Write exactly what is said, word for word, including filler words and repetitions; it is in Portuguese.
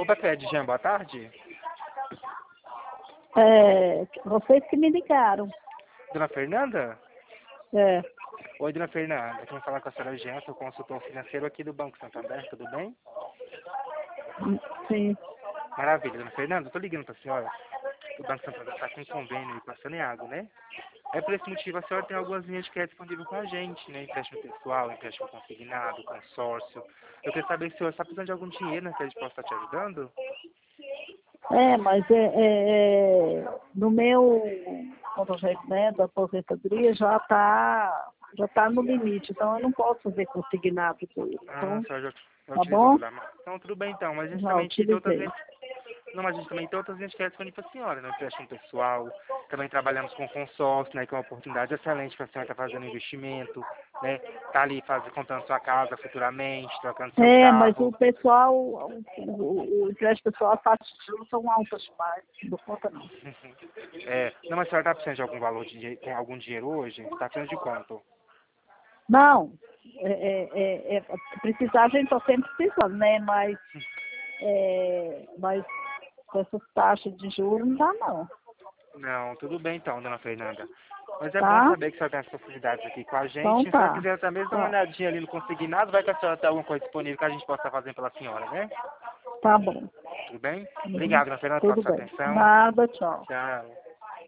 Conta Cred, Jean, boa tarde. É, vocês que me ligaram. Dona Fernanda? É, Oi, Dona Fernanda. Quem fala com a senhora Jean, sou consultor financeiro aqui do Banco Santander, tudo bem? sim. Maravilha, Dona Fernanda. Eu tô ligando pra senhora. O Banco Santander está com um convênio aí com a Saneago, né? É por esse motivo a senhora tem algumas linhas de crédito disponível com a gente, né? Empréstimo pessoal, empréstimo consignado, consórcio. Eu queria saber se o senhor está precisando de algum dinheiro, né? Que a gente possa estar te ajudando? É, mas é, é, é, no meu projeto, né, da aposentadoria já está já tá no limite, então eu não posso fazer consignado tudo. Ah, a Então, senhora já, já tá utilizou bom? tudo. Mas... Então, tudo bem então. Mas a gente Já também tem outras utilizei. linhas... Não, mas a gente também tem outras linhas de crédito disponível para a senhora, né? Empréstimo pessoal. Também trabalhamos com consórcio, né? Que é uma oportunidade excelente para a senhora estar fazendo investimento, né? Tá ali fazendo, comprando sua casa futuramente, trocando seu É, mas o carro. pessoal, o, o, o empréstimo pessoal, as taxas de juros são altas demais, não dou conta não. É, não, mas a senhora está precisando de algum valor de dinhe- com algum dinheiro hoje? Está precisando de quanto? Não, é, é, é, é, precisar a gente está sempre precisando, né? Mas, é, mas com essas taxas de juros não dá não, Não, tudo bem então, dona Fernanda. Mas é bom tá? saber que a senhora tem as facilidades aqui com a Então gente. Se a senhora tá. quiser também dar uma Tá, olhadinha ali no consignado, vai que a senhora tem alguma coisa disponível que a gente possa fazer pela senhora, né? tá bom. Tudo bem? Uhum. Obrigado, dona Fernanda, pela Tudo sua bem. atenção. Nada, tchau. Tchau.